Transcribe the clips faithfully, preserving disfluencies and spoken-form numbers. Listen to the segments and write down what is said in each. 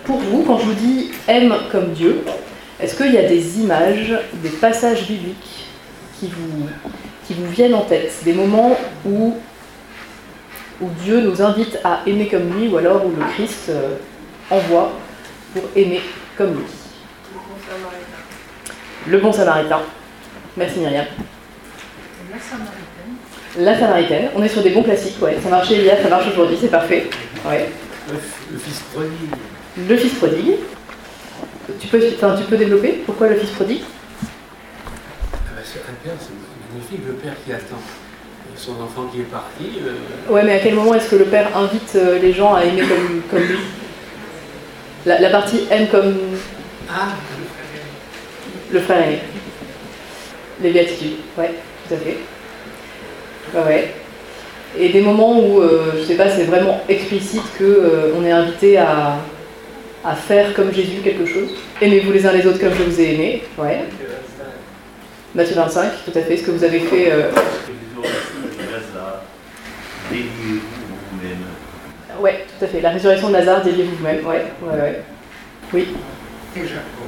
pour vous, quand je vous dis « aime comme Dieu », est-ce qu'il y a des images, des passages bibliques qui vous, qui vous viennent en tête, des moments où, où Dieu nous invite à aimer comme lui, ou alors où le Christ euh, envoie pour aimer comme lui? Le bon samaritain. Le bon samaritain. Merci Myriam. La samaritaine. La samaritaine. On est sur des bons classiques, ouais. Ça marchait hier, ça marche aujourd'hui, c'est parfait. Ouais. Le, le fils prodigue. Le fils prodigue. Tu peux, enfin, tu peux développer pourquoi le fils prodigue? Ah bah, c'est très bien, c'est magnifique, le père qui attend son enfant qui est parti. Euh... Ouais, mais à quel moment est-ce que le père invite les gens à aimer comme, comme lui? la, la partie aime comme Ah, le frère aîné. Les béatitudes, ouais, tout à fait. Ouais, ouais. Et des moments où, euh, je sais pas, c'est vraiment explicite qu'on euh, est invité à, à faire comme Jésus quelque chose. Aimez-vous les uns les autres comme je vous ai aimé. Ouais. Matthieu vingt-cinq, tout à fait, ce que vous avez fait. Euh... Déliez-vous vous-même. Ouais, tout à fait. La résurrection de Lazare, déliez-vous vous-même. Ouais, ouais, ouais. Oui. Et Jacob.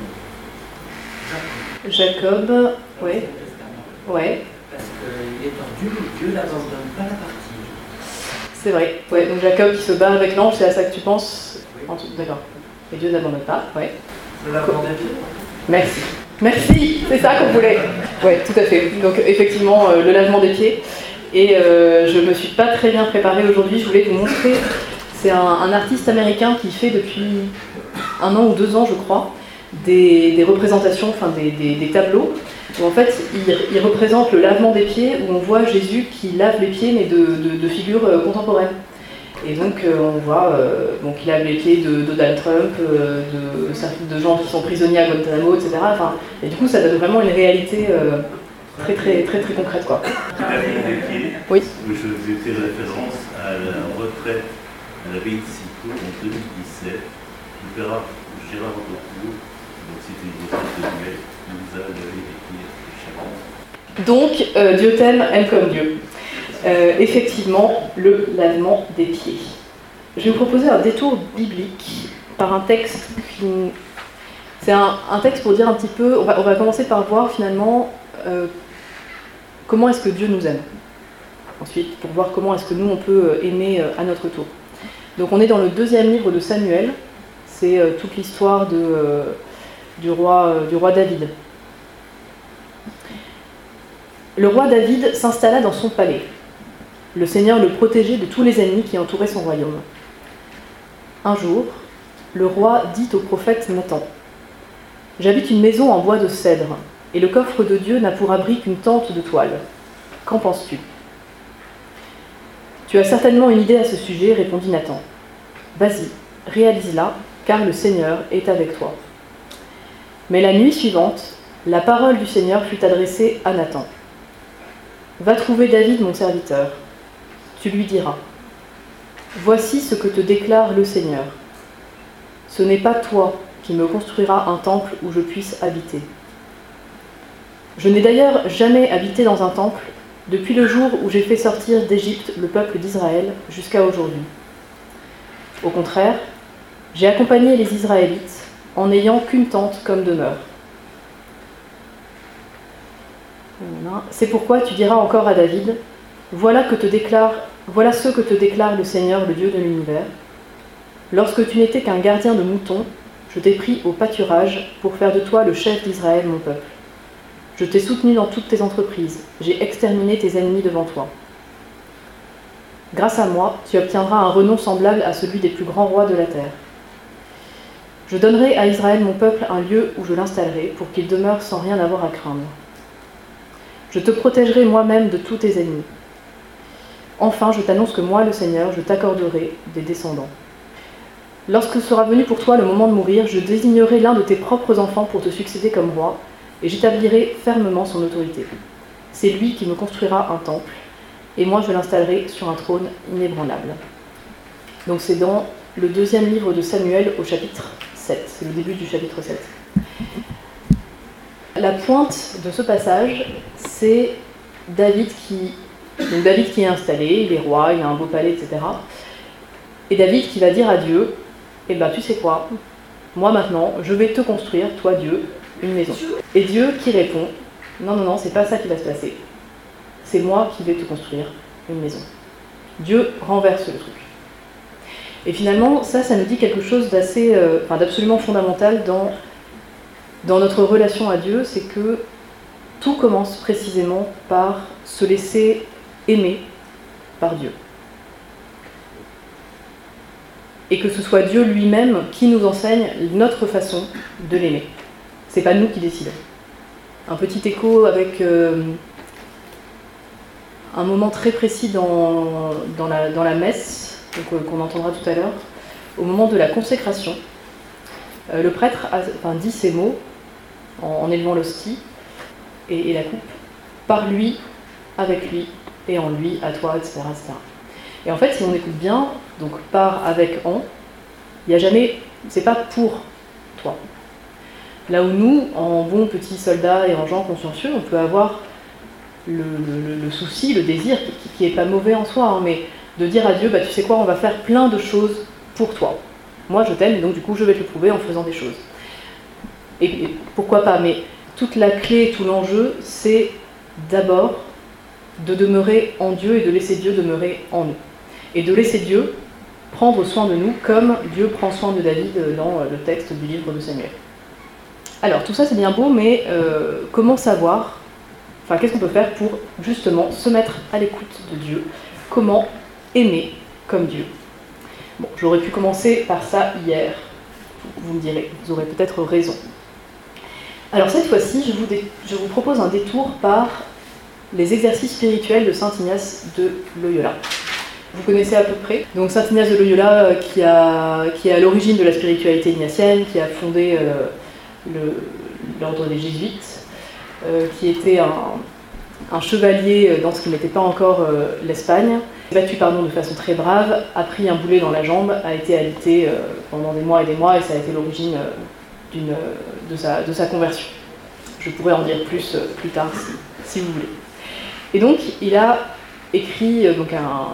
Jacob, Jacob ouais. Ouais. Parce qu'il est tordu, Dieu n'abandonne pas la partie. C'est vrai. Ouais, donc Jacob qui se bat avec l'ange, c'est à ça que tu penses? Oui. D'accord. Et Dieu n'abandonne pas, ouais. Le lavement des pieds. Merci. Merci, c'est ça qu'on voulait. Ouais, tout à fait. Donc effectivement, euh, le lavement des pieds. Et euh, je ne me suis pas très bien préparée aujourd'hui, je voulais vous montrer. C'est un, un artiste américain qui fait depuis un an ou deux ans, je crois, des, des représentations, enfin des, des, des tableaux, où en fait, il, il représente le lavement des pieds, où on voit Jésus qui lave les pieds, mais de, de, de figures euh, contemporaines. Et donc, euh, on voit euh, bon, qu'il lave les pieds de Donald Trump, euh, de, de gens qui sont prisonniers à Guantanamo, et cetera. Enfin, et du coup, ça donne vraiment une réalité euh, très, très, très, très concrète, quoi. Oui. Je faisais fait référence à la retraite à l'abbaye de Cîteaux en deux mille dix-sept, du père Gérard Autocourt. Donc c'était une retraite de Noël, où vous avez vécu chaque. Donc, euh, Dieu t'aime, aime comme Dieu. Euh, effectivement, le lavement des pieds. Je vais vous proposer un détour biblique par un texte qui... C'est un, un texte pour dire un petit peu... On va, on va commencer par voir finalement euh, comment est-ce que Dieu nous aime. Ensuite, pour voir comment est-ce que nous, on peut aimer euh, à notre tour. Donc on est dans le deuxième livre de Samuel. C'est euh, toute l'histoire de, euh, du, roi, euh, du roi David. Le roi David s'installa dans son palais. Le Seigneur le protégeait de tous les ennemis qui entouraient son royaume. Un jour, le roi dit au prophète Nathan : « J'habite une maison en bois de cèdre, et le coffre de Dieu n'a pour abri qu'une tente de toile. Qu'en penses-tu ? » « Tu as certainement une idée à ce sujet, répondit Nathan. Vas-y, réalise-la, car le Seigneur est avec toi. Mais la nuit suivante, la parole du Seigneur fut adressée à Nathan. Va trouver David, mon serviteur. Tu lui diras : Voici ce que te déclare le Seigneur. Ce n'est pas toi qui me construiras un temple où je puisse habiter. Je n'ai d'ailleurs jamais habité dans un temple depuis le jour où j'ai fait sortir d'Égypte le peuple d'Israël jusqu'à aujourd'hui. Au contraire, j'ai accompagné les Israélites en n'ayant qu'une tente comme demeure. C'est pourquoi tu diras encore à David : Voilà, que te déclare, voilà ce que te déclare le Seigneur, le Dieu de l'univers. Lorsque tu n'étais qu'un gardien de moutons, je t'ai pris au pâturage pour faire de toi le chef d'Israël, mon peuple. Je t'ai soutenu dans toutes tes entreprises, j'ai exterminé tes ennemis devant toi. Grâce à moi, tu obtiendras un renom semblable à celui des plus grands rois de la terre. Je donnerai à Israël, mon peuple, un lieu où je l'installerai pour qu'il demeure sans rien avoir à craindre. Je te protégerai moi-même de tous tes ennemis. Enfin, je t'annonce que moi, le Seigneur, je t'accorderai des descendants. Lorsque sera venu pour toi le moment de mourir, je désignerai l'un de tes propres enfants pour te succéder comme roi, et j'établirai fermement son autorité. C'est lui qui me construira un temple, et moi je l'installerai sur un trône inébranlable. Donc c'est dans le deuxième livre de Samuel au chapitre sept, c'est le début du chapitre sept. La pointe de ce passage, c'est David qui, donc David qui est installé, il est roi, il a un beau palais, et cetera. Et David qui va dire à Dieu : eh ben tu sais quoi, moi maintenant, je vais te construire, toi Dieu, une maison. Et Dieu qui répond, non, non, non, c'est pas ça qui va se passer. C'est moi qui vais te construire une maison. Dieu renverse le truc. Et finalement, ça, ça nous dit quelque chose d'assez, euh, enfin, d'absolument fondamental dans, dans notre relation à Dieu, c'est que tout commence précisément par se laisser aimer par Dieu. Et que ce soit Dieu lui-même qui nous enseigne notre façon de l'aimer. C'est pas nous qui décidons. Un petit écho avec euh, un moment très précis dans, dans, la, dans la messe, donc, euh, qu'on entendra tout à l'heure, au moment de la consécration. Euh, le prêtre a, enfin, dit ces mots en, en élevant l'hostie et, et la coupe, par lui, avec lui, et en lui, à toi, et cetera, et cetera. Et en fait, si on écoute bien, donc par, avec, en, il n'y a jamais, c'est pas pour toi. Là où nous, en bons petits soldats et en gens consciencieux, on peut avoir le, le, le souci, le désir, qui n'est pas mauvais en soi, hein, mais de dire à Dieu, bah, tu sais quoi, on va faire plein de choses pour toi. Moi, je t'aime, donc du coup, je vais te le prouver en faisant des choses. Et, et pourquoi pas, mais toute la clé, tout l'enjeu, c'est d'abord de demeurer en Dieu et de laisser Dieu demeurer en nous. Et de laisser Dieu prendre soin de nous comme Dieu prend soin de David dans le texte du livre de Samuel. Alors, tout ça c'est bien beau, mais euh, comment savoir, enfin, qu'est-ce qu'on peut faire pour justement se mettre à l'écoute de Dieu? Comment aimer comme Dieu? Bon, j'aurais pu commencer par ça hier, vous me direz, vous aurez peut-être raison. Alors cette fois-ci, je vous, dé- je vous propose un détour par les exercices spirituels de saint Ignace de Loyola. Vous connaissez à peu près. Donc saint Ignace de Loyola, euh, qui, a, qui est à l'origine de la spiritualité ignatienne, qui a fondé euh, le, l'ordre des Jésuites, euh, qui était un, un chevalier dans ce qui n'était pas encore euh, l'Espagne, battu pardon, de façon très brave, a pris un boulet dans la jambe, a été alité euh, pendant des mois et des mois, et ça a été l'origine euh, d'une, de, sa, de sa conversion. Je pourrais en dire plus euh, plus tard si, si vous voulez. Et donc, il a écrit euh, donc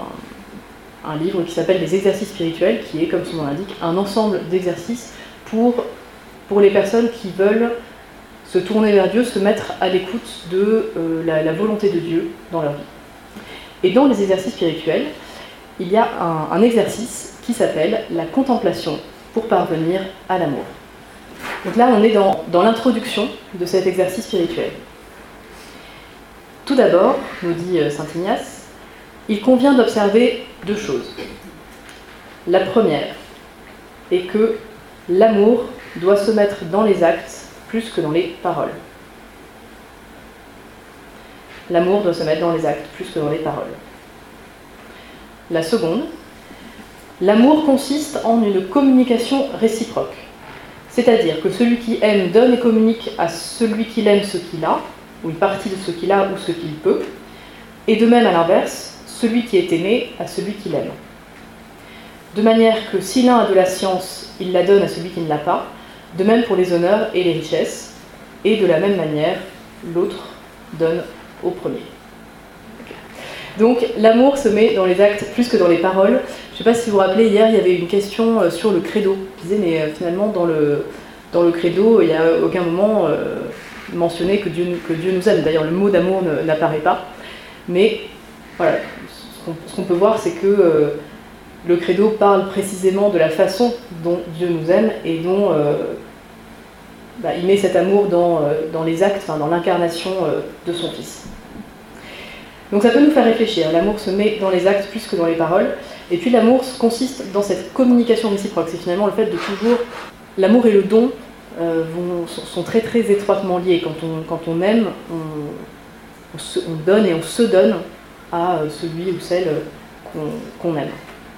un, un livre qui s'appelle Les exercices spirituels, qui est, comme son nom l'indique, un ensemble d'exercices pour, pour les personnes qui veulent se tourner vers Dieu, se mettre à l'écoute de euh, la, la volonté de Dieu dans leur vie. Et dans les exercices spirituels, il y a un, un exercice qui s'appelle la contemplation pour parvenir à l'amour. Donc là, on est dans, dans l'introduction de cet exercice spirituel. Tout d'abord, nous dit saint Ignace, il convient d'observer deux choses. La première est que l'amour doit se mettre dans les actes plus que dans les paroles. L'amour doit se mettre dans les actes plus que dans les paroles. La seconde, l'amour consiste en une communication réciproque. C'est-à-dire que celui qui aime donne et communique à celui qui l'aime ce qu'il a, ou une partie de ce qu'il a ou ce qu'il peut, et de même à l'inverse, celui qui est aimé à celui qui l'aime. De manière que si l'un a de la science, il la donne à celui qui ne l'a pas, de même pour les honneurs et les richesses, et de la même manière, l'autre donne au premier. Okay. Donc l'amour se met dans les actes plus que dans les paroles. Je ne sais pas si vous vous rappelez, hier il y avait une question sur le credo, qui disait mais finalement dans le, dans le credo, il n'y a aucun moment euh, mentionné que Dieu, que Dieu nous aime. D'ailleurs le mot d'amour ne, n'apparaît pas. Mais voilà, ce qu'on, ce qu'on peut voir c'est que euh, le credo parle précisément de la façon dont Dieu nous aime et dont euh, bah, il met cet amour dans, euh, dans les actes, enfin, dans l'incarnation euh, de son Fils. Donc ça peut nous faire réfléchir. L'amour se met dans les actes plus que dans les paroles. Et puis l'amour consiste dans cette communication réciproque. C'est finalement le fait de toujours... L'amour et le don euh, vont, sont très très étroitement liés. Quand on, quand on aime, on, on, se, on donne et on se donne à celui ou celle qu'on, qu'on aime.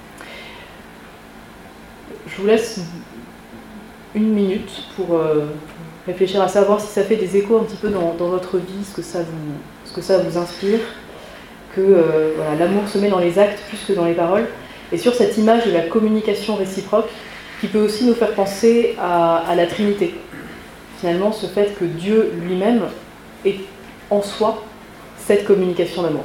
Je vous laisse une minute pour euh, réfléchir à savoir si ça fait des échos un petit peu dans, dans votre vie, ce que ça vous, ce que ça vous inspire, que euh, voilà, l'amour se met dans les actes plus que dans les paroles, et sur cette image de la communication réciproque qui peut aussi nous faire penser à, à la Trinité. Finalement, ce fait que Dieu lui-même est en soi cette communication d'amour.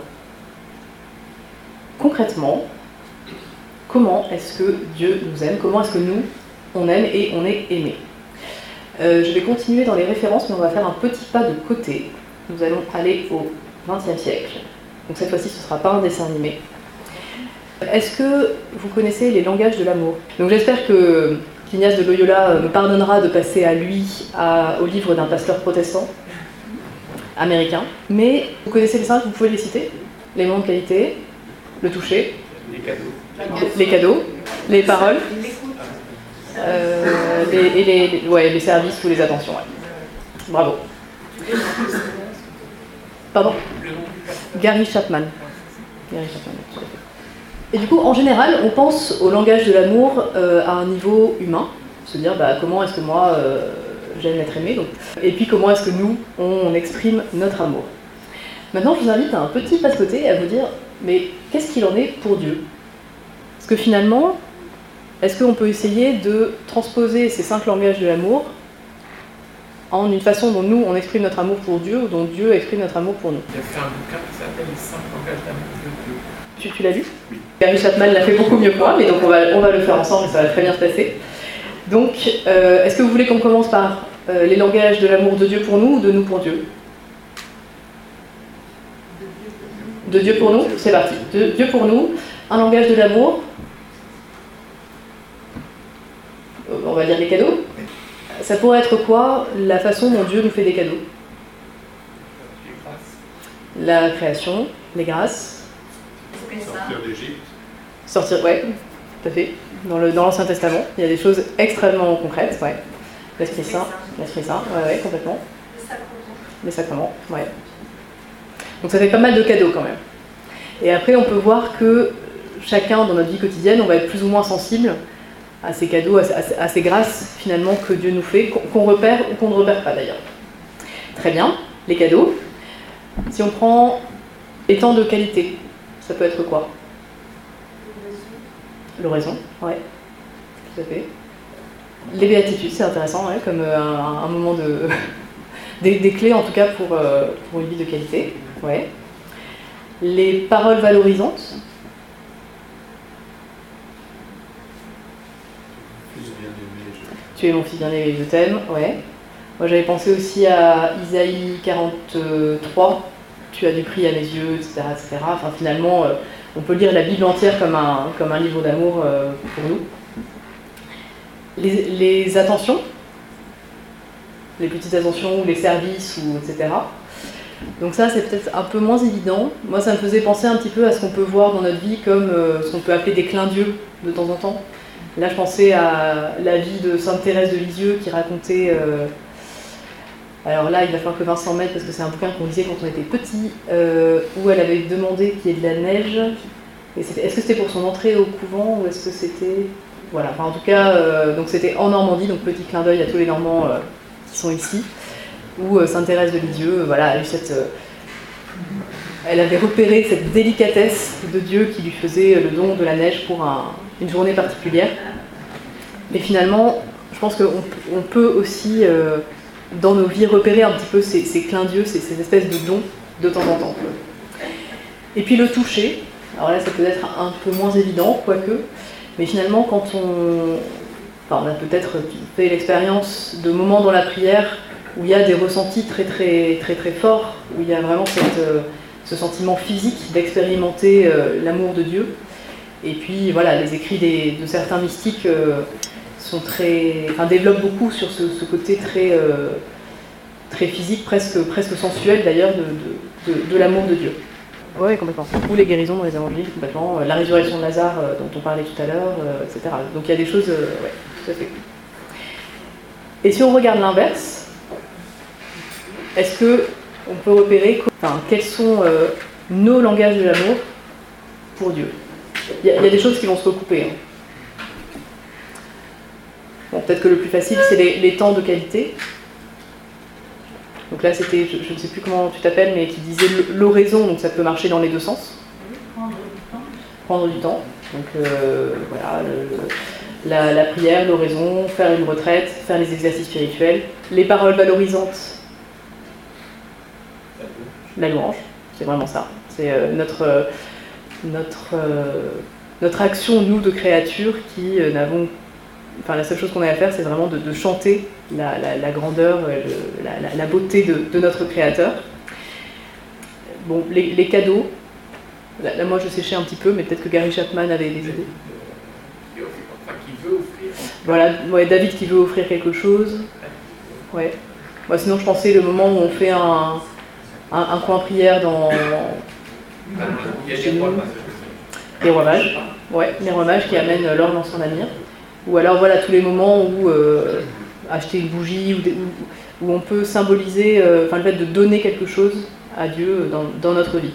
Concrètement, comment est-ce que Dieu nous aime? Comment est-ce que nous, on aime et on est aimé. Euh, je vais continuer dans les références, mais on va faire un petit pas de côté. Nous allons aller au vingtième siècle. Donc cette fois-ci, ce ne sera pas un dessin animé. Est-ce que vous connaissez les langages de l'amour? Donc j'espère que qu'Ignace de Loyola me pardonnera de passer à lui, à, au livre d'un pasteur protestant américain. Mais vous connaissez les cinq, vous pouvez les citer? Les moments de qualité, le toucher, Les cadeaux. les cadeaux, les paroles, euh, les, et les, les, ouais, les services ou les attentions. Ouais. Bravo. Pardon? Gary Chapman. Gary Chapman, tout à fait. Et du coup, en général, on pense au langage de l'amour euh, à un niveau humain, se dire bah, comment est-ce que moi euh, j'aime être aimé, donc, et puis comment est-ce que nous on exprime notre amour. Maintenant, je vous invite à un petit passe-côté à vous dire mais qu'est-ce qu'il en est pour Dieu? Parce que finalement, est-ce qu'on peut essayer de transposer ces cinq langages de l'amour en une façon dont nous on exprime notre amour pour Dieu ou dont Dieu exprime notre amour pour nous? Il a fait un bouquin qui s'appelle Les cinq langages d'amour de Dieu. Tu, tu l'as lu? Oui. Gary Chapman l'a fait beaucoup mieux que moi, mais donc on va, on va le faire ensemble et ça va très bien se passer. Donc, euh, est-ce que vous voulez qu'on commence par euh, les langages de l'amour de Dieu pour nous ou de nous pour Dieu? De Dieu pour nous? C'est parti. De Dieu pour nous, un langage de l'amour. On va dire les cadeaux. Ça pourrait être quoi la façon dont Dieu nous fait des cadeaux? La création, les grâces. Sortir d'Égypte. Sortir, ouais, tout à fait. Dans, le, dans l'Ancien Testament, il y a des choses extrêmement concrètes, ouais. L'Esprit Saint, l'Esprit Saint, ouais, ouais, complètement. Les sacrements, ouais. Donc ça fait pas mal de cadeaux quand même. Et après, on peut voir que chacun dans notre vie quotidienne, on va être plus ou moins sensible à ces cadeaux, à, à, à ces grâces finalement que Dieu nous fait, qu'on repère ou qu'on ne repère pas d'ailleurs. Très bien, les cadeaux. Si on prend les temps de qualité, ça peut être quoi? L'oraison, ouais, tout à fait. Les béatitudes, c'est intéressant, ouais, comme euh, un, un moment de... des, des clés en tout cas pour, euh, pour une vie de qualité, ouais. Les paroles valorisantes. Tu es mon fils bien-aimé, je t'aime, ouais. Moi j'avais pensé aussi à Isaïe quarante-trois, tu as du prix à mes yeux, et cetera, et cetera. Enfin finalement, euh, on peut lire la Bible entière comme un, comme un livre d'amour euh, pour nous. Les, les attentions, les petites attentions ou les services, ou, et cetera. Donc ça c'est peut-être un peu moins évident. Moi ça me faisait penser un petit peu à ce qu'on peut voir dans notre vie comme euh, ce qu'on peut appeler des clins d'yeux de temps en temps. Là je pensais à la vie de Sainte Thérèse de Lisieux qui racontait... Euh, alors là il va falloir que Vincent m'aide parce que c'est un bouquin qu'on lisait quand on était petit, euh, où elle avait demandé qu'il y ait de la neige. Et c'était, est-ce que c'était pour son entrée au couvent ou est-ce que c'était... Voilà, enfin en tout cas, euh, donc c'était en Normandie, donc petit clin d'œil à tous les Normands euh, qui sont ici. Où euh, Sainte Thérèse de Lisieux, euh, voilà, a eu cette, euh, elle avait repéré cette délicatesse de Dieu qui lui faisait le don de la neige pour un, une journée particulière. Mais finalement, je pense qu'on on peut aussi, euh, dans nos vies, repérer un petit peu ces, ces clins d'yeux, ces, ces espèces de dons de temps en temps. Et puis le toucher, alors là ça peut être un peu moins évident, quoique, mais finalement quand on, enfin, on a peut-être fait l'expérience de moments dans la prière où il y a des ressentis très très très très forts, où il y a vraiment cette, euh, ce sentiment physique d'expérimenter euh, l'amour de Dieu. Et puis voilà, les écrits des, de certains mystiques euh, sont très, enfin, développent beaucoup sur ce, ce côté très, euh, très physique, presque, presque sensuel d'ailleurs, de, de, de, de l'amour de Dieu. Oui, complètement. Ou les guérisons dans les évangiles, complètement. La résurrection de Lazare euh, dont on parlait tout à l'heure, euh, et cetera. Donc il y a des choses, euh, ouais, tout à fait. Et si on regarde l'inverse, est-ce que on peut repérer enfin, quels sont euh, nos langages de l'amour pour Dieu? Il y, y a des choses qui vont se recouper. Hein. Bon, peut-être que le plus facile, c'est les, les temps de qualité. Donc là, c'était, je, je ne sais plus comment tu t'appelles, mais qui disait l'oraison, donc ça peut marcher dans les deux sens. Prendre du temps. Prendre du temps. Donc euh, voilà, le, la, la prière, l'oraison, faire une retraite, faire les exercices spirituels. Les paroles valorisantes. La louange, c'est vraiment ça. C'est euh, notre, euh, notre, euh, notre action, nous, de créatures, qui euh, n'avons enfin, la seule chose qu'on a à faire, c'est vraiment de, de chanter la, la, la grandeur, le, la, la, la beauté de, de notre Créateur. Bon, les, les cadeaux, là, là, moi je séchais un petit peu, mais peut-être que Gary Chapman avait des idées. Enfin, qui veut offrir. Voilà, ouais, David qui veut offrir quelque chose. Ouais. Moi, sinon, je pensais le moment où on fait un, un, un coin prière dans. Il y a des rois mages. Les rois mages. Ouais, les rois mages qui amènent l'or dans son avenir. Ou alors, voilà, tous les moments où euh, acheter une bougie, ou des, où, où on peut symboliser, euh, enfin, le fait de donner quelque chose à Dieu dans, dans notre vie.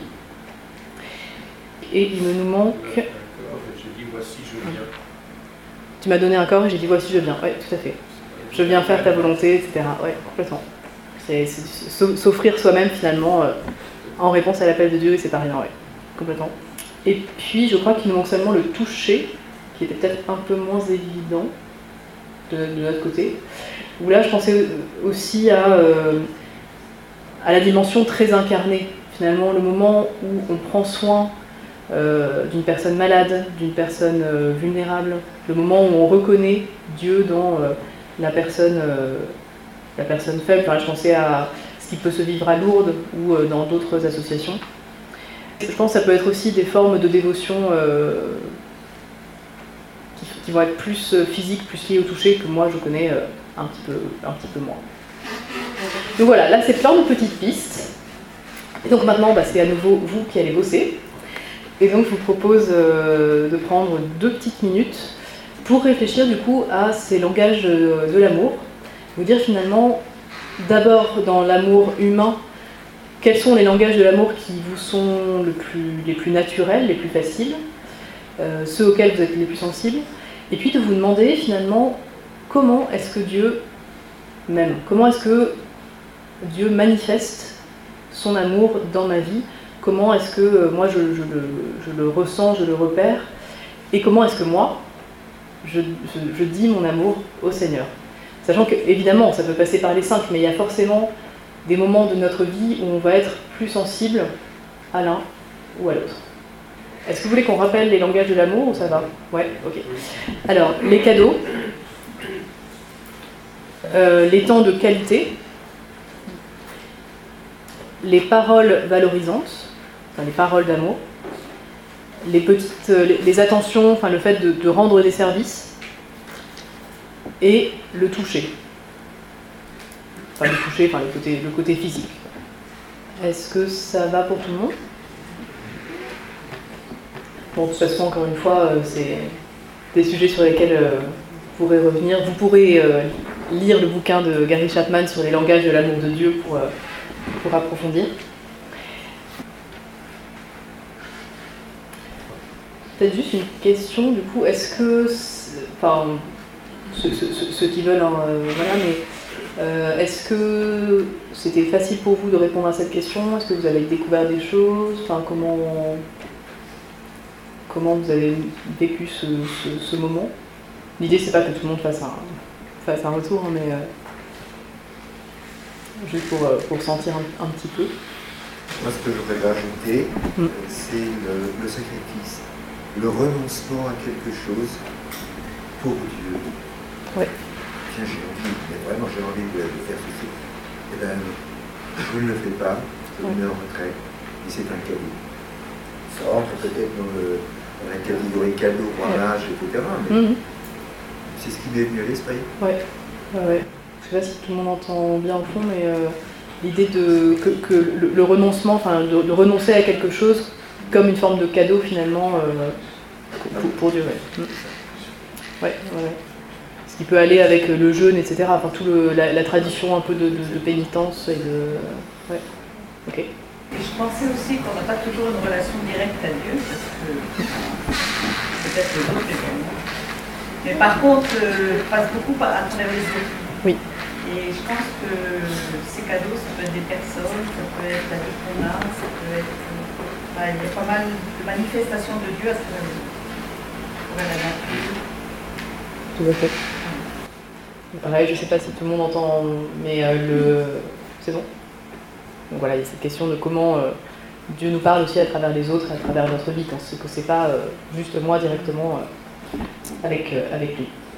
Et il me nous manque. J'ai dit voici je viens. Tu m'as donné un corps et j'ai dit voici je viens. Oui, tout à fait. Je viens faire ta volonté, et cetera. Oui, complètement. C'est, c'est s'offrir soi-même finalement euh, en réponse à l'appel de Dieu et c'est pas rien, oui, complètement. Et puis je crois qu'il nous manque seulement le toucher, qui était peut-être un peu moins évident de, de notre côté. Où là je pensais aussi à, euh, à la dimension très incarnée, finalement le moment où on prend soin euh, d'une personne malade, d'une personne euh, vulnérable, le moment où on reconnaît Dieu dans euh, la personne, euh, la personne faible. Enfin, je pensais à ce qui peut se vivre à Lourdes ou euh, dans d'autres associations. Je pense que ça peut être aussi des formes de dévotion euh, qui, qui vont être plus physiques, plus liées au toucher, que moi je connais euh, un, petit peu, un petit peu moins. Donc voilà, là c'est plein de petites pistes. Et donc maintenant, bah, c'est à nouveau vous qui allez bosser. Et donc je vous propose euh, de prendre deux petites minutes pour réfléchir du coup à ces langages de, de l'amour. Vous dire finalement, d'abord dans l'amour humain, quels sont les langages de l'amour qui vous sont le plus, les plus naturels, les plus faciles, euh, ceux auxquels vous êtes les plus sensibles, et puis de vous demander finalement comment est-ce que Dieu m'aime, comment est-ce que Dieu manifeste son amour dans ma vie, comment est-ce que euh, moi je, je, le, je le ressens, je le repère, et comment est-ce que moi, je, je, je dis mon amour au Seigneur. Sachant qu'évidemment, ça peut passer par les cinq, mais il y a forcément des moments de notre vie où on va être plus sensible à l'un ou à l'autre. Est-ce que vous voulez qu'on rappelle les langages de l'amour ou ça va? Ouais, ok. Alors, les cadeaux, euh, les temps de qualité, les paroles valorisantes, enfin les paroles d'amour, les petites, les, les attentions, enfin le fait de, de rendre des services, et le toucher. Enfin le toucher, enfin le côté, le côté physique. Est-ce que ça va pour tout le monde? Bon, de toute façon, encore une fois, euh, c'est des sujets sur lesquels euh, vous pourrez revenir. Vous pourrez euh, lire le bouquin de Gary Chapman sur les langages de l'amour de Dieu pour, euh, pour approfondir. Peut-être juste une question, du coup, est-ce que, enfin, ceux, ceux, ceux qui veulent, hein, euh, voilà, mais euh, est-ce que c'était facile pour vous de répondre à cette question? Est-ce que vous avez découvert des choses? Enfin, comment, comment vous avez vécu ce, ce, ce moment? L'idée, c'est pas que tout le monde fasse un, fasse un retour, hein, mais euh, juste pour, pour sentir un, un petit peu. Moi, ce que je voudrais rajouter, mm. c'est le, le sacrifice. Le renoncement à quelque chose pour Dieu. Ouais. Tiens, j'ai envie, mais vraiment j'ai envie de, de faire ceci. Eh bien, je ne le fais pas, je me mets en retrait, et c'est un cadeau. Ça rentre peut-être dans, le, dans la catégorie cadeau, voyage, et cetera. Mais mm-hmm. c'est ce qui m'est venu à l'esprit. Ouais, ouais, ouais. Je sais pas si tout le monde entend bien au fond, mais euh, l'idée de que, que le, le renoncement, enfin, de, de renoncer à quelque chose comme une forme de cadeau finalement euh, pour, pour Dieu. Ouais. Ouais, ouais. Ce qui peut aller avec le jeûne, et cetera. Enfin, tout le, la, la tradition un peu de, de, de pénitence et de. Ouais. Ok. Et je pensais aussi qu'on n'a pas toujours une relation directe à Dieu, parce que peut-être les autres également. Mais par contre, euh, je passe beaucoup par, à travers les autres. Oui. Et je pense que ces cadeaux, ça peut être des personnes, ça peut être la vie qu'on a, ça peut être. Bah, il y a pas mal de manifestations de Dieu à travers les autres. Pour la nature. Tout à fait. Pareil, je ne sais pas si tout le monde entend, mais euh, le. C'est bon. Donc voilà, il y a cette question de comment euh, Dieu nous parle aussi à travers les autres, à travers notre vie, quand c'est que c'est pas euh, juste moi directement euh, avec, euh, avec lui.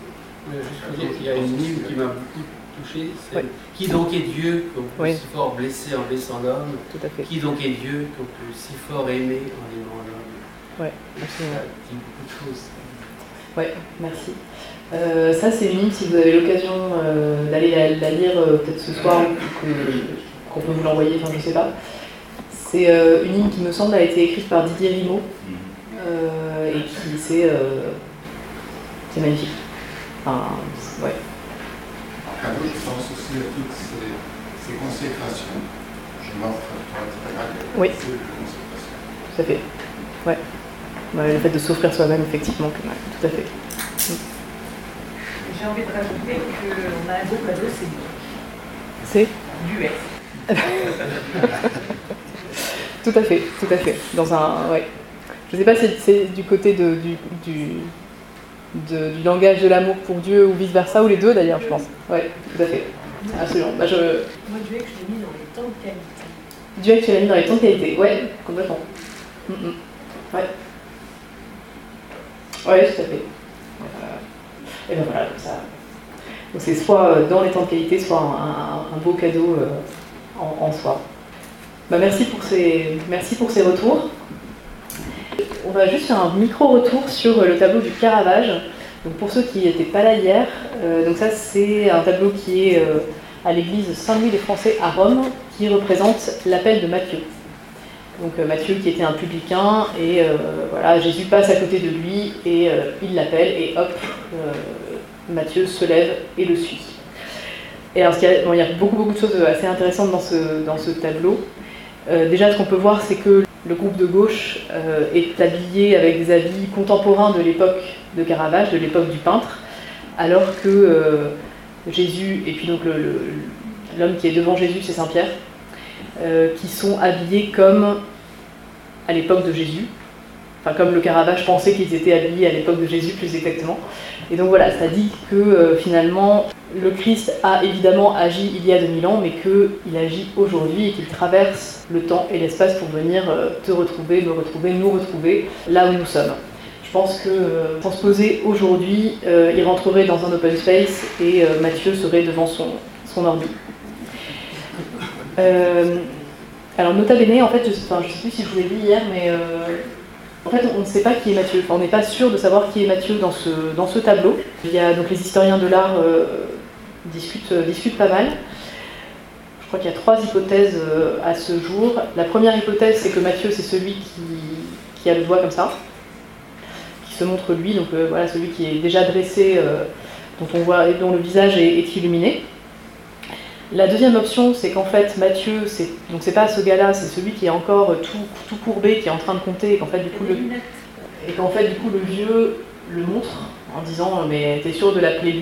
Mais juste pour dire qu'il y a une hymne qui m'a beaucoup touché, c'est Ouais. Qui donc est Dieu qu'on peut Oui. si fort blesser en blessant l'homme? Tout à fait. Qui donc est Dieu qu'on peut si fort aimer en aimant l'homme? Ouais, Ça absolument. dit beaucoup de choses. Ouais, merci. Euh, ça, c'est une hymne, si vous avez l'occasion euh, d'aller la, la lire euh, peut-être ce soir, ou que- qu'on peut vous l'envoyer, enfin je sais pas. C'est euh, une hymne qui me semble a été écrite par Didier Rimaud, euh, et qui c'est euh, c'est magnifique. Enfin, ouais. Cadeau, je pense aussi à toutes ces, ces consécrations. Je m'offre à toi, et cetera. Oui. C'est des consécrations. Tout à fait. Ouais. Ouais, le fait de s'offrir soi-même, effectivement, ouais, tout à fait. J'ai envie de rajouter qu'on a un beau cadeau, c'est C'est duet. Tout à fait, tout à fait. Dans un, ouais. Je sais pas si c'est du côté de, du, du, de- du langage de l'amour pour Dieu ou vice versa, ou les deux d'ailleurs, je pense. Ouais, tout à fait. Absolument. Bah, je... Moi, duet que je l'ai mis dans les temps de qualité. Dieu que tu l'as mis dans les temps de qualité. Ouais, complètement. Mm -mm. Ouais. Ouais, tout à fait. Euh, et ben voilà, comme ça. Donc c'est soit dans les temps de qualité, soit un, un- un beau cadeau euh, en, en soi. Bah merci pour ces, merci pour ces retours. On va juste faire un micro-retour sur le tableau du Caravage. Donc pour ceux qui n'étaient pas là hier, euh, donc ça c'est un tableau qui est euh, à l'église Saint-Louis des Français à Rome, qui représente l'appel de Matthieu. Donc euh, Matthieu qui était un publicain, et euh, voilà, Jésus passe à côté de lui et euh, il l'appelle, et hop, euh, Matthieu se lève et le suit. Et alors, ce qu'il y a, bon, il y a beaucoup, beaucoup de choses assez intéressantes dans ce, dans ce tableau. Euh, déjà, ce qu'on peut voir, c'est que le groupe de gauche euh, est habillé avec des habits contemporains de l'époque de Caravage, de l'époque du peintre, alors que euh, Jésus, et puis donc le, le, l'homme qui est devant Jésus, c'est Saint-Pierre, euh, qui sont habillés comme à l'époque de Jésus, enfin comme le Caravage pensait qu'ils étaient habillés à l'époque de Jésus, plus exactement. Et donc voilà, ça dit que euh, finalement, le Christ a évidemment agi il y a deux mille ans, mais qu'il agit aujourd'hui et qu'il traverse le temps et l'espace pour venir euh, te retrouver, me retrouver, nous retrouver là où nous sommes. Je pense que euh, transposer aujourd'hui, euh, il rentrerait dans un open space et euh, Matthieu serait devant son, son ordi. Euh, alors nota bene, en fait, je ne enfin, sais plus si je vous l'ai dit hier, mais euh, en fait, on ne sait pas qui est Matthieu. Enfin, on n'est pas sûr de savoir qui est Matthieu dans ce, dans ce tableau. Il y a, donc, les historiens de l'art euh, discutent, euh, discutent pas mal. Je crois qu'il y a trois hypothèses euh, à ce jour. La première hypothèse, c'est que Matthieu, c'est celui qui, qui a le doigt comme ça, qui se montre lui, donc euh, voilà, celui qui est déjà dressé, euh, dont on voit, dont le visage est, est illuminé. La deuxième option, c'est qu'en fait, Matthieu, c'est, donc c'est pas ce gars-là, c'est celui qui est encore tout, tout courbé, qui est en train de compter, et qu'en fait, du coup, le, et qu'en fait, du coup, le vieux le montre en disant « mais t'es sûr de l'appeler lui ?»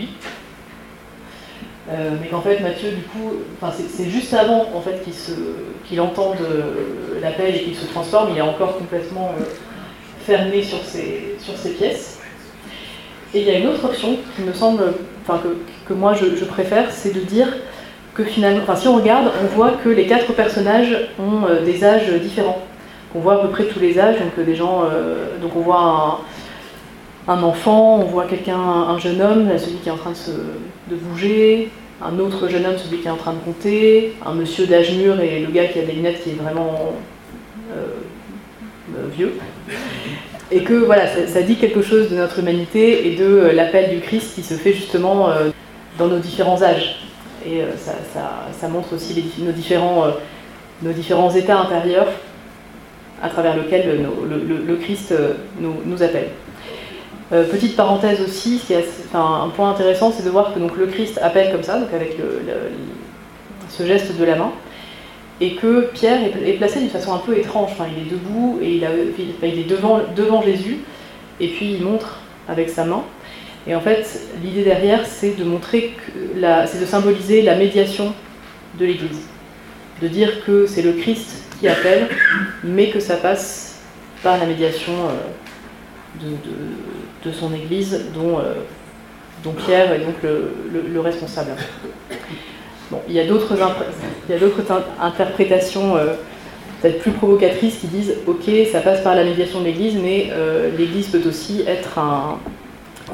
euh, Mais qu'en fait, Matthieu, du coup, enfin, c'est, c'est juste avant en fait, qu'il, se, qu'il entende euh, l'appel et qu'il se transforme, il est encore complètement euh, fermé sur ses, sur ses pièces. Et il y a une autre option qui me semble, enfin, que, que moi je, je préfère, c'est de dire que finalement, enfin si on regarde, on voit que les quatre personnages ont euh, des âges différents. On voit à peu près tous les âges, donc euh, des gens, euh, donc on voit un, un enfant, on voit quelqu'un, un jeune homme, celui qui est en train de, se, de bouger, un autre jeune homme, celui qui est en train de compter, un monsieur d'âge mûr et le gars qui a des lunettes qui est vraiment euh, euh, vieux. Et que voilà, ça, ça dit quelque chose de notre humanité et de euh, l'appel du Christ qui se fait justement euh, dans nos différents âges. Et euh, ça, ça, ça montre aussi les, nos, différents, euh, nos différents états intérieurs à travers lesquels le, le, le, le Christ euh, nous, nous appelle. Euh, petite parenthèse aussi, ce qui est assez, enfin, un point intéressant, c'est de voir que donc, le Christ appelle comme ça, donc avec le, le, ce geste de la main, et que Pierre est, est placé d'une façon un peu étrange. Enfin, il est debout et il, a, il est devant, devant Jésus, et puis il montre avec sa main. Et en fait, l'idée derrière, c'est de montrer que la, c'est de symboliser la médiation de l'Église, de dire que c'est le Christ qui appelle, mais que ça passe par la médiation euh, de, de, de son Église, dont, euh, dont Pierre est donc le, le, le responsable. Bon, il y a d'autres, il y a d'autres interprétations euh, peut-être plus provocatrices qui disent « Ok, ça passe par la médiation de l'Église, mais euh, l'Église peut aussi être un...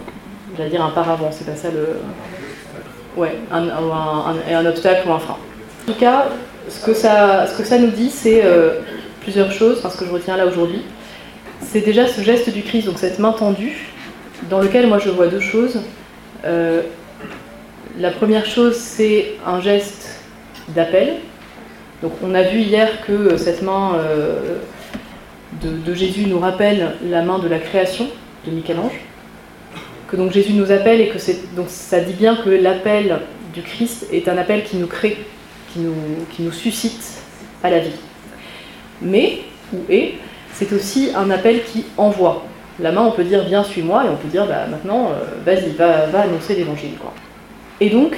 j'allais dire un paravent, c'est pas ça le... Ouais, un, un, un, un obstacle ou un frein. En tout cas, ce que ça, ce que ça nous dit, c'est euh, plusieurs choses, enfin, ce que je retiens là aujourd'hui. C'est déjà ce geste du Christ, donc cette main tendue, dans lequel moi je vois deux choses. Euh, la première chose, c'est un geste d'appel. Donc on a vu hier que cette main euh, de, de Jésus nous rappelle la main de la création de Michel-Ange. Que donc Jésus nous appelle et que c'est, donc ça dit bien que l'appel du Christ est un appel qui nous crée, qui nous, qui nous suscite à la vie. Mais, ou est, c'est aussi un appel qui envoie. La main, on peut dire viens, suis-moi, et on peut dire bah, maintenant, euh, vas-y, va, va annoncer l'évangile, quoi. Et donc,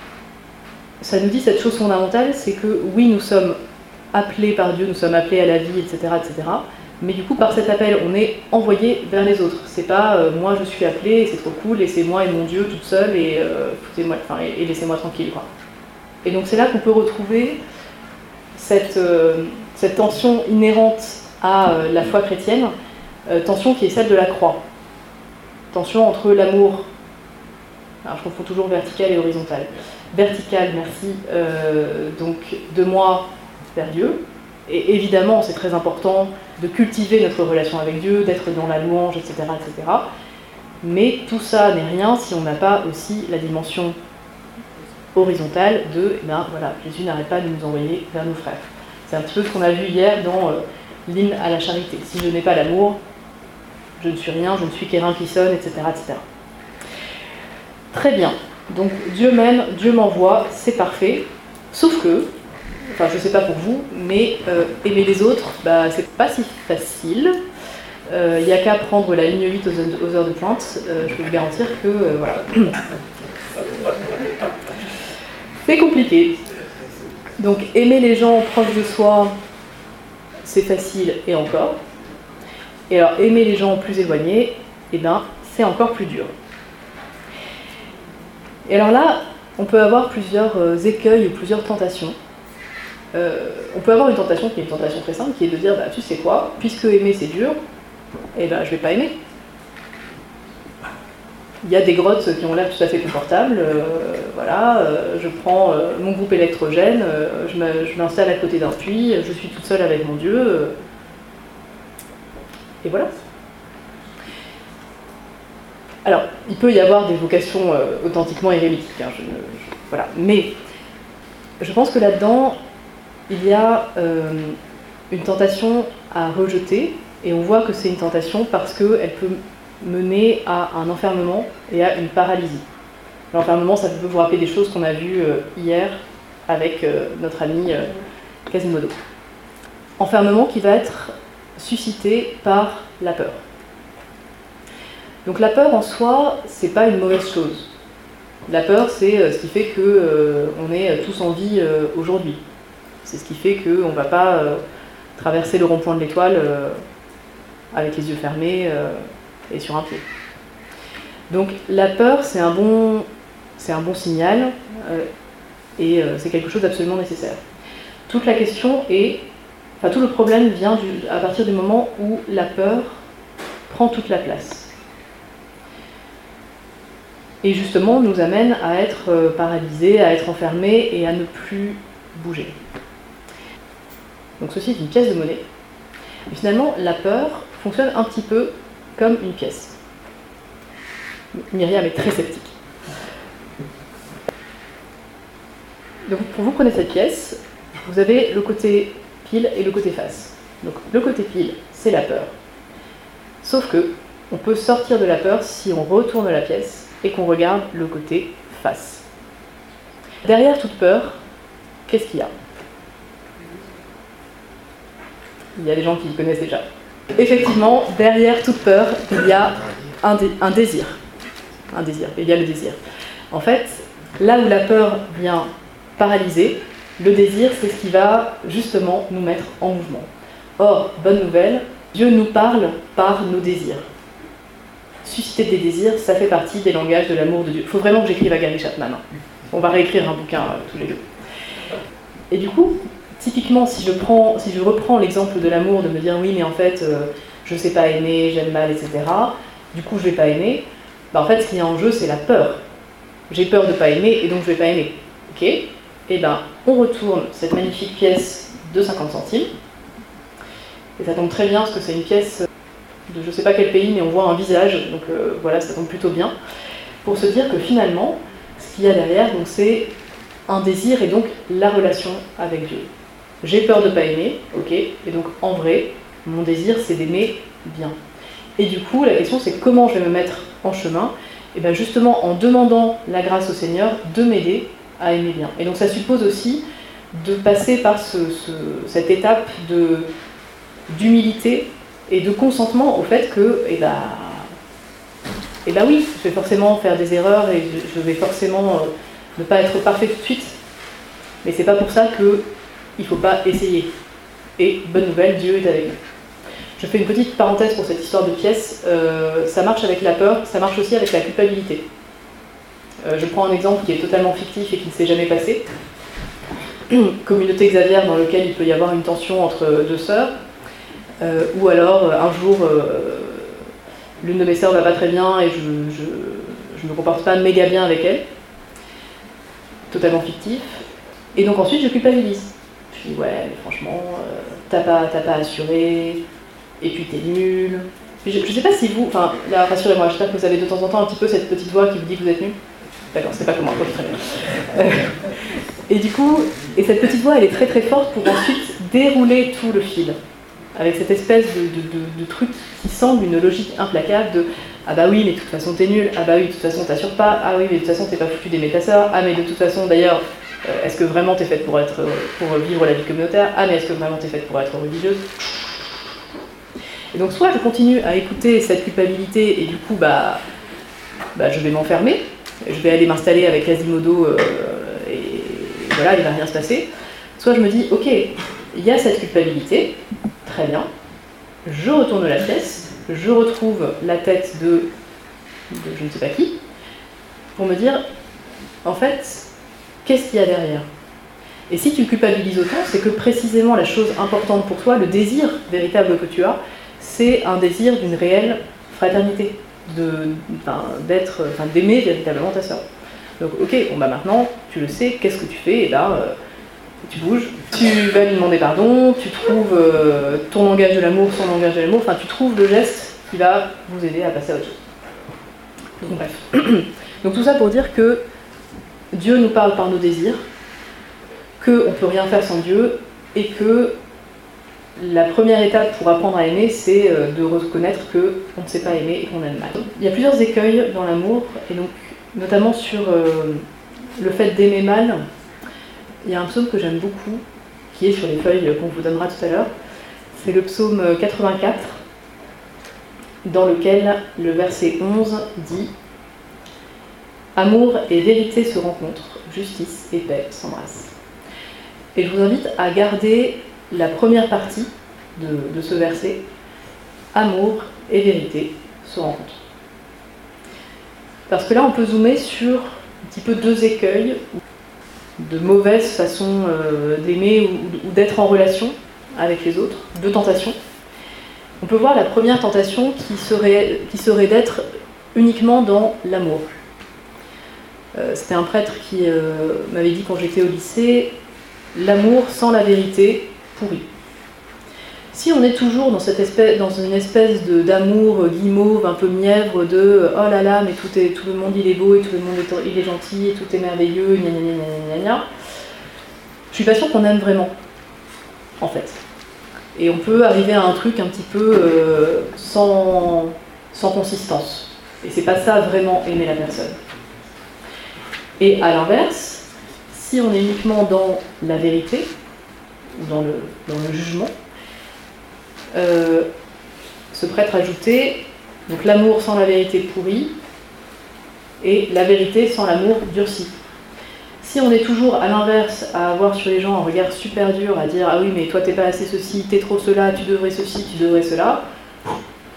ça nous dit cette chose fondamentale, c'est que oui, nous sommes appelés par Dieu, nous sommes appelés à la vie, et cetera, et cetera. Mais du coup, par cet appel, on est envoyé vers les autres. C'est pas euh, moi je suis appelé, c'est trop cool, et c'est moi et mon Dieu toute seule, et, euh, foutez-moi, enfin, et, et laissez-moi tranquille, quoi. Et donc c'est là qu'on peut retrouver cette, euh, cette tension inhérente à euh, la foi chrétienne, euh, tension qui est celle de la croix. Tension entre l'amour, alors je confonds toujours vertical et horizontal. Vertical, merci, euh, donc de moi vers Dieu. Et évidemment, c'est très important de cultiver notre relation avec Dieu, d'être dans la louange, et cetera, et cetera. Mais tout ça n'est rien si on n'a pas aussi la dimension horizontale de, eh ben, voilà, Jésus n'arrête pas de nous envoyer vers nos frères. C'est un petit peu ce qu'on a vu hier dans euh, l'hymne à la charité. Si je n'ai pas l'amour, je ne suis rien, je ne suis qu'airain qui sonne, et cetera, et cetera. Très bien. Donc Dieu m'aime, Dieu m'envoie, c'est parfait. Sauf que, enfin je ne sais pas pour vous, mais euh, aimer les autres, bah, c'est pas si facile. Il euh, n'y a qu'à prendre la ligne huit aux, aux heures de pointe, euh, je peux vous garantir que euh, voilà. C'est compliqué. Donc aimer les gens proches de soi, c'est facile et encore. Et alors aimer les gens plus éloignés, eh ben, c'est encore plus dur. Et alors là, on peut avoir plusieurs euh, écueils ou plusieurs tentations. Euh, on peut avoir une tentation qui est une tentation très simple, qui est de dire, bah, tu sais quoi, puisque aimer c'est dur, eh ben, je vais pas aimer. Il y a des grottes qui ont l'air tout à fait confortables, euh, voilà, euh, je prends euh, mon groupe électrogène, euh, je, me, je m'installe à côté d'un puits, je suis toute seule avec mon Dieu, euh, et voilà. Alors, il peut y avoir des vocations euh, authentiquement hérémitiques, hein, je, je, voilà. Mais je pense que là-dedans, il y a euh, une tentation à rejeter, et on voit que c'est une tentation parce qu'elle peut mener à un enfermement et à une paralysie. L'enfermement, ça peut vous rappeler des choses qu'on a vues euh, hier avec euh, notre ami euh, Quasimodo. Enfermement qui va être suscité par la peur. Donc la peur en soi, c'est pas une mauvaise chose. La peur, c'est euh, ce qui fait qu'on euh, est tous en vie euh, aujourd'hui. C'est ce qui fait qu'on ne va pas euh, traverser le rond-point de l'étoile euh, avec les yeux fermés euh, et sur un pied. Donc la peur, c'est un bon, c'est un bon signal euh, et euh, c'est quelque chose d'absolument nécessaire. Toute la question est, enfin tout le problème vient du, à partir du moment où la peur prend toute la place. Et justement nous amène à être euh, paralysés, à être enfermés et à ne plus bouger. Donc ceci est une pièce de monnaie. Et finalement, la peur fonctionne un petit peu comme une pièce. Myriam est très sceptique. Donc pour vous prenez cette pièce, vous avez le côté pile et le côté face. Donc le côté pile, c'est la peur. Sauf que on peut sortir de la peur si on retourne la pièce et qu'on regarde le côté face. Derrière toute peur, qu'est-ce qu'il y a ? Il y a des gens qui le connaissent déjà. Effectivement, derrière toute peur, il y a un, dé- un désir. Un désir, il y a le désir. En fait, là où la peur vient paralyser, le désir, c'est ce qui va justement nous mettre en mouvement. Or, bonne nouvelle, Dieu nous parle par nos désirs. Susciter des désirs, ça fait partie des langages de l'amour de Dieu. Il faut vraiment que j'écrive à Gary Chapman. Hein. On va réécrire un bouquin euh, tous les deux. Et du coup, typiquement, si je, prends, si je reprends l'exemple de l'amour, de me dire oui, mais en fait, euh, je ne sais pas aimer, j'aime mal, et cetera. Du coup, je ne vais pas aimer. bah en fait, ce qui est en jeu, c'est la peur. J'ai peur de ne pas aimer, et donc je ne vais pas aimer. Ok ? Et ben, on retourne cette magnifique pièce de cinquante centimes. Et ça tombe très bien, parce que c'est une pièce de je ne sais pas quel pays, mais on voit un visage, donc euh, voilà, ça tombe plutôt bien. Pour se dire que finalement, ce qu'il y a derrière, donc, c'est un désir et donc la relation avec Dieu. J'ai peur de ne pas aimer, ok, et donc en vrai, mon désir, c'est d'aimer bien. Et du coup, la question, c'est comment je vais me mettre en chemin ? Et bien justement, en demandant la grâce au Seigneur de m'aider à aimer bien. Et donc ça suppose aussi de passer par ce, ce, cette étape de, d'humilité et de consentement au fait que, et ben, et ben oui, je vais forcément faire des erreurs et je, je vais forcément euh, ne pas être parfait tout de suite. Mais c'est pas pour ça qu'il ne faut pas essayer. Et bonne nouvelle, Dieu est avec nous. Je fais une petite parenthèse pour cette histoire de pièce. Euh, ça marche avec la peur, ça marche aussi avec la culpabilité. Euh, je prends un exemple qui est totalement fictif et qui ne s'est jamais passé. Communauté Xavier dans lequel il peut y avoir une tension entre deux sœurs. Euh, ou alors, un jour, euh, l'une de mes sœurs va pas très bien et je, je, je me comporte pas méga bien avec elle. Totalement fictif. Et donc ensuite, je culpabilise. Je dis, ouais, mais franchement, euh, t'as pas, t'as pas assuré, et puis t'es nul. Je, je sais pas si vous, enfin, là, rassurez-moi, j'espère que vous avez de temps en temps un petit peu cette petite voix qui vous dit que vous êtes nul. D'accord, c'est pas comment, ok, très bien. Euh, et du coup, et cette petite voix, elle est très très forte pour ensuite dérouler tout le fil. Avec cette espèce de, de, de, de truc qui semble une logique implacable de « Ah bah oui, mais de toute façon t'es nul, ah bah oui, de toute façon t'assures pas, ah oui, mais de toute façon t'es pas foutu d'aimer ta sœur, ah mais de toute façon d'ailleurs, euh, est-ce que vraiment t'es faite pour, être, pour vivre la vie communautaire, ah mais est-ce que vraiment t'es faite pour être religieuse ?» Et donc soit je continue à écouter cette culpabilité et du coup bah, bah je vais m'enfermer, je vais aller m'installer avec Quasimodo euh, et voilà, il va rien se passer. Soit je me dis « Ok, il y a cette culpabilité, très bien, je retourne la pièce, je retrouve la tête de, de je ne sais pas qui, pour me dire, en fait, qu'est-ce qu'il y a derrière ? Et si tu culpabilises autant, c'est que précisément la chose importante pour toi, le désir véritable que tu as, c'est un désir d'une réelle fraternité, de, enfin, d'être, enfin, d'aimer véritablement ta sœur. Donc ok, bon bah maintenant, tu le sais, qu'est-ce que tu fais ? Et là, euh, tu bouges, tu vas lui demander pardon, tu trouves euh, ton langage de l'amour, son langage de l'amour, enfin tu trouves le geste qui va vous aider à passer à autre chose. Donc bref. Donc tout ça pour dire que Dieu nous parle par nos désirs, qu'on ne peut rien faire sans Dieu, et que la première étape pour apprendre à aimer, c'est de reconnaître qu'on ne sait pas aimer et qu'on aime mal. Il y a plusieurs écueils dans l'amour, et donc notamment sur euh, le fait d'aimer mal. Il y a un psaume que j'aime beaucoup, qui est sur les feuilles qu'on vous donnera tout à l'heure. C'est le psaume quatre-vingt-quatre, dans lequel le verset onze dit « Amour et vérité se rencontrent, justice et paix s'embrassent ». Et je vous invite à garder la première partie de, de ce verset, « Amour et vérité se rencontrent ». Parce que là, on peut zoomer sur un petit peu deux écueils, de mauvaises façons euh, d'aimer ou, ou d'être en relation avec les autres, deux tentations. On peut voir la première tentation qui serait, qui serait d'être uniquement dans l'amour. Euh, c'était un prêtre qui euh, m'avait dit quand j'étais au lycée, l'amour sans la vérité pourrit. Si on est toujours dans, cette espèce, dans une espèce de, d'amour guimauve, un peu mièvre, de « oh là là, mais tout, est, tout le monde il est beau et tout le monde est, il est gentil et tout est merveilleux, gna gna gna gna gna gna », je suis pas sûre qu'on aime vraiment, en fait. Et on peut arriver à un truc un petit peu euh, sans, sans consistance. Et c'est pas ça vraiment aimer la personne. Et à l'inverse, si on est uniquement dans la vérité, ou dans le, dans le jugement, euh, ce prêtre ajoutait, donc l'amour sans la vérité pourrit, et la vérité sans l'amour durcit. Si on est toujours à l'inverse, à avoir sur les gens un regard super dur, à dire « ah oui, mais toi t'es pas assez ceci, t'es trop cela, tu devrais ceci, tu devrais cela euh, »,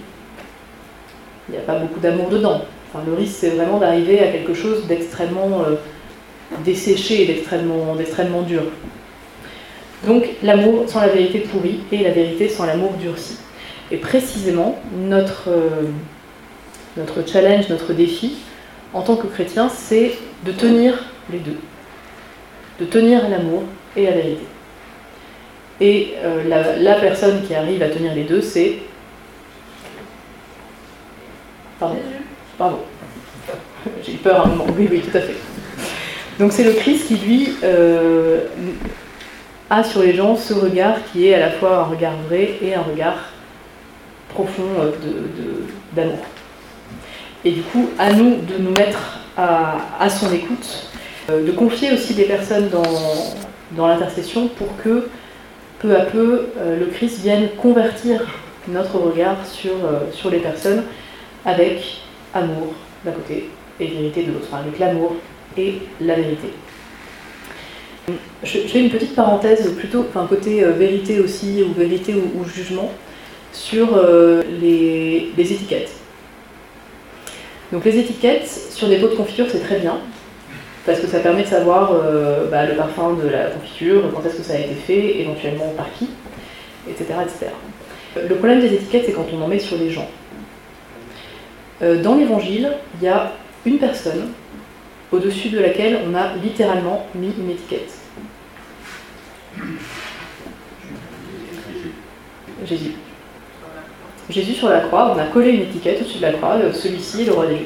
il n'y a pas beaucoup d'amour dedans. Enfin, le risque, c'est vraiment d'arriver à quelque chose d'extrêmement euh, desséché et d'extrêmement, d'extrêmement dur. Donc, l'amour sans la vérité pourrit et la vérité sans l'amour durcit. Et précisément, notre, euh, notre challenge, notre défi, en tant que chrétien, c'est de tenir les deux. De tenir l'amour et la vérité. Et euh, la, la personne qui arrive à tenir les deux, c'est... Pardon. Pardon. J'ai eu peur à un moment. Oui, oui, tout à fait. Donc c'est le Christ qui, lui, euh, a sur les gens ce regard qui est à la fois un regard vrai et un regard profond de, de, d'amour. Et du coup, à nous de nous mettre à, à son écoute, euh, de confier aussi des personnes dans, dans l'intercession pour que, peu à peu, euh, le Christ vienne convertir notre regard sur, euh, sur les personnes avec amour d'un côté et vérité de l'autre, enfin, avec l'amour et la vérité. Je, je fais une petite parenthèse plutôt, enfin côté euh, vérité aussi, ou vérité ou, ou jugement, sur euh, les, les étiquettes. Donc les étiquettes sur des pots de confiture, c'est très bien, parce que ça permet de savoir euh, bah, le parfum de la confiture, quand est-ce que ça a été fait, éventuellement par qui, et cetera, et cetera. Le problème des étiquettes, c'est quand on en met sur les gens. Euh, dans l'Évangile, il y a une personne au-dessus de laquelle on a littéralement mis une étiquette. Jésus. Jésus sur la croix, on a collé une étiquette au-dessus de la croix, celui-ci est le roi des Juifs.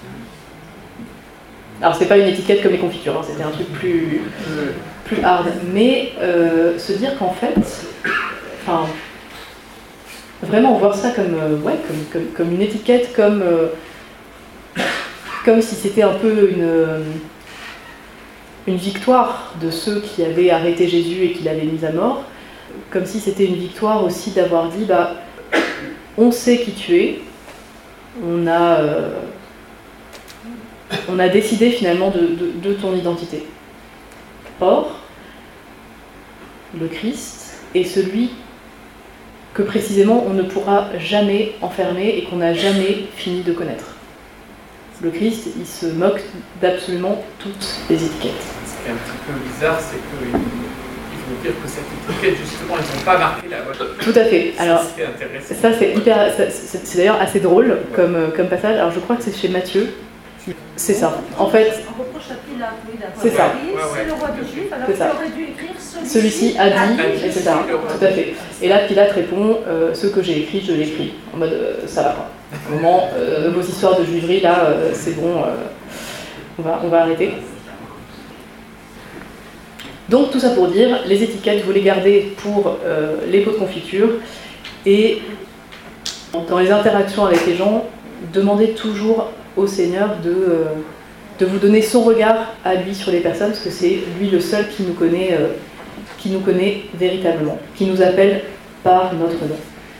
Alors c'est pas une étiquette comme les confitures, hein, c'était un truc plus, plus hard, mais euh, se dire qu'en fait, enfin, vraiment voir ça comme, euh, ouais, comme, comme, comme une étiquette, comme, euh, comme si c'était un peu une, euh, une victoire de ceux qui avaient arrêté Jésus et qui l'avaient mis à mort, comme si c'était une victoire aussi d'avoir dit, bah, on sait qui tu es, on a, euh, on a décidé finalement de, de, de ton identité. Or, le Christ est celui que précisément on ne pourra jamais enfermer et qu'on n'a jamais fini de connaître. Le Christ, il se moque d'absolument toutes les étiquettes. Ce qui est un petit peu bizarre, c'est qu'ils vont dire que cette étiquette, justement, ils n'ont pas marqué la bonne. Tout à fait. Alors, c'est intéressant. Ça, c'est hyper. Ça, c'est, c'est d'ailleurs assez drôle comme, comme passage. Alors, je crois que c'est chez Matthieu. C'est ça. En fait, On reproche à Pilate, oui, d'avoir c'est ça. écrit, c'est le roi des Juifs, alors C'est ça. qu'il aurait dû écrire celui-ci, Celui-ci a dit, dit, et cetera. Tout à fait. Et là, Pilate répond euh, ce que j'ai écrit, je l'écris. En mode euh, ça va pas. Au moment, euh, vos histoires de juiverie, là, euh, c'est bon, euh, on, va, on va arrêter. Donc, tout ça pour dire, les étiquettes, vous les gardez pour euh, les pots de confiture. Et dans les interactions avec les gens, demandez toujours au Seigneur de, euh, de vous donner son regard à lui sur les personnes, parce que c'est lui le seul qui nous connaît, euh, qui nous connaît véritablement, qui nous appelle par notre nom.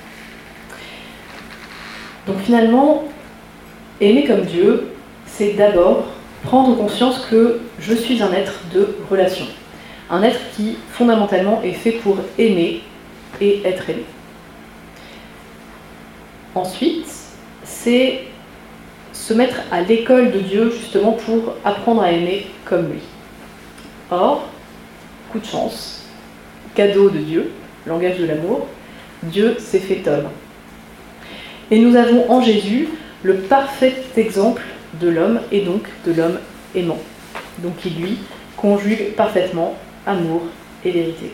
Donc finalement, aimer comme Dieu, c'est d'abord prendre conscience que je suis un être de relation. Un être qui, fondamentalement, est fait pour aimer et être aimé. Ensuite, c'est se mettre à l'école de Dieu, justement, pour apprendre à aimer comme lui. Or, coup de chance, cadeau de Dieu, langage de l'amour, Dieu s'est fait homme. Et nous avons en Jésus le parfait exemple de l'homme et donc de l'homme aimant. Donc qui, lui, conjugue parfaitement amour et vérité.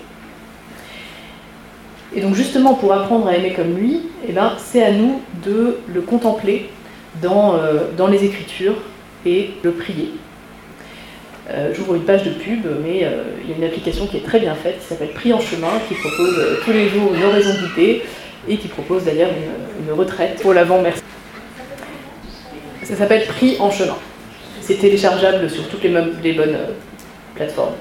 Et donc justement, pour apprendre à aimer comme lui, eh ben, c'est à nous de le contempler dans, euh, dans les Écritures et le prier. Euh, j'ouvre une page de pub, mais euh, il y a une application qui est très bien faite, qui s'appelle Prie en chemin, qui propose euh, tous les jours une oraison guidée, et qui propose d'ailleurs une, une retraite pour l'avant-merci. Ça s'appelle Prie en chemin. C'est téléchargeable sur toutes les, mêmes, les bonnes euh, plateformes.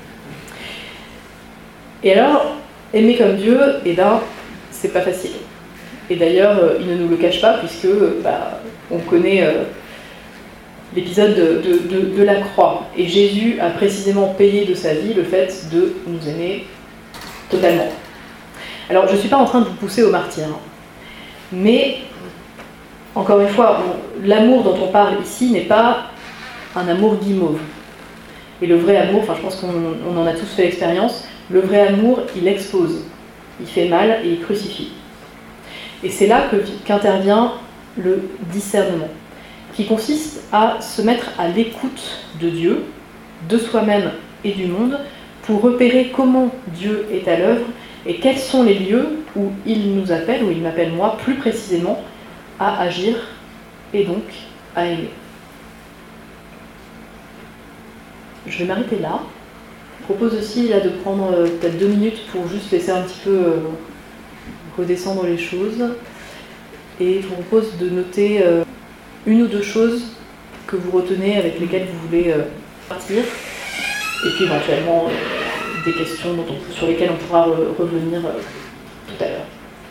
Et alors, aimer comme Dieu, eh ben, c'est pas facile. Et d'ailleurs, euh, il ne nous le cache pas, puisque bah, on connaît euh, l'épisode de, de, de, de la croix. Et Jésus a précisément payé de sa vie le fait de nous aimer totalement. Alors, je ne suis pas en train de vous pousser au martyre, hein. Mais, encore une fois, on, l'amour dont on parle ici n'est pas un amour guimauve. Et le vrai amour, enfin je pense qu'on on en a tous fait l'expérience, le vrai amour, il expose, il fait mal et il crucifie. Et c'est là que, qu'intervient le discernement. qui consiste à se mettre à l'écoute de Dieu, de soi-même et du monde, pour repérer comment Dieu est à l'œuvre et quels sont les lieux où il nous appelle, où il m'appelle moi plus précisément, à agir et donc à aimer. Je vais m'arrêter là. Je propose aussi là, de prendre euh, peut-être deux minutes pour juste laisser un petit peu euh, redescendre les choses. Et je vous propose de noter euh, une ou deux choses que vous retenez, avec lesquelles vous voulez euh, partir. Et puis éventuellement euh, des questions dont on, sur lesquelles on pourra re- revenir euh, tout à l'heure.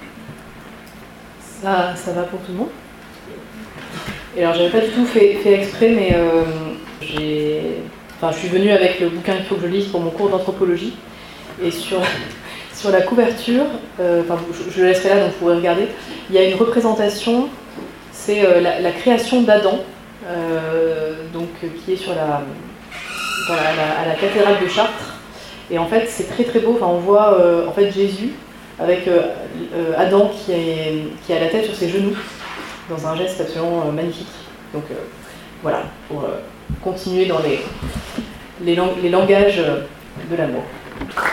Ça, ça va pour tout le monde ? Et alors j'avais pas du tout fait, fait exprès, mais euh, j'ai... Enfin, je suis venue avec le bouquin qu'il faut que je lise pour mon cours d'anthropologie. Et sur, sur la couverture, euh, enfin, je, je le laisserai là, donc vous pourrez regarder, il y a une représentation, c'est euh, la, la création d'Adam, euh, donc, qui est sur la, dans la, la, à la cathédrale de Chartres. Et en fait, c'est très très beau. Enfin, on voit euh, en fait, Jésus avec euh, euh, Adam qui, est, qui a la tête sur ses genoux, dans un geste absolument euh, magnifique. Donc euh, voilà, pour... Euh, continuer dans les, les, lang- les langages de l'amour.